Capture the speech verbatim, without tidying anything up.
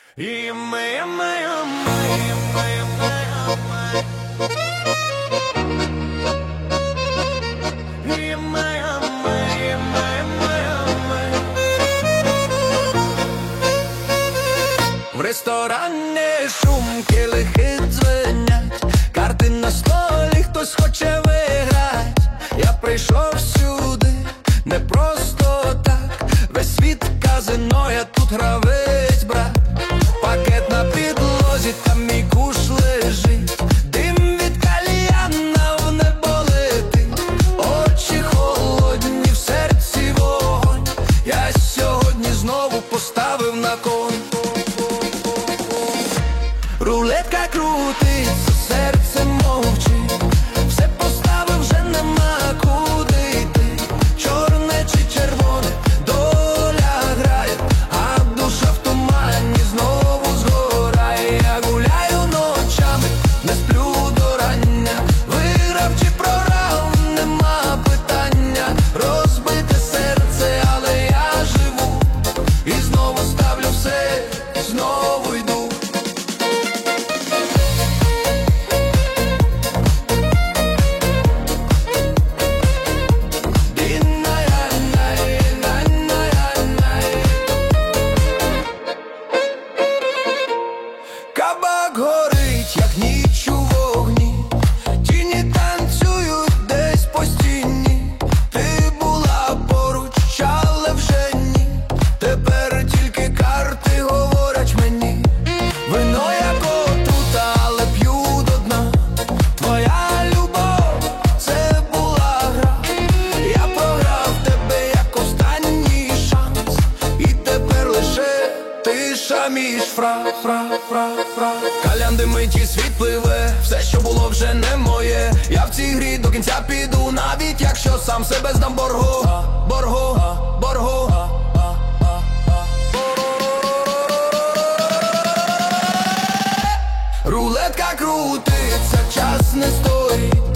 І ми, ми, ми, ми, ми, ми. І ми, ми, ми, ми, ми. В ресторані шум, келихи дзвенять, карти на столі, хтось хоче виграть. Я прийшов сюди не просто так, весь світ казино, я тут гравець, брат. Пакет на підлозі, там мій куш лежить, дим від кальяна в небо летить. Очі холодні, в серці вогонь, я сьогодні знову поставив на кон. Рулетка крутиться, серце мовчить, все поставив, вже нема куди йти. Чорне чи червоне, доля грає, а душа в тумані знову згорає. Я гуляю ночами, не сплю до рання, виграв чи програв, нема питання. Розбите серце, але я живу, і знову ставлю все, знову йду. Кабак горить, як ніч у вогні, тіні танцюють десь по стіні. Ти була поруч, але вже ні, тепер тільки карти говорять мені. Вино як отрута, але п'ю до дна. Твоя любов, це була гра. Я програв тебе як останній шанс, і тепер лише тиша між фра, фра, фра, фра. Калян димить і світ пливе, все, що було, вже не моє. Я в цій грі до кінця піду, навіть якщо сам себе здам боргу, боргу, боргу. Рулетка крутиться, час не стоїть,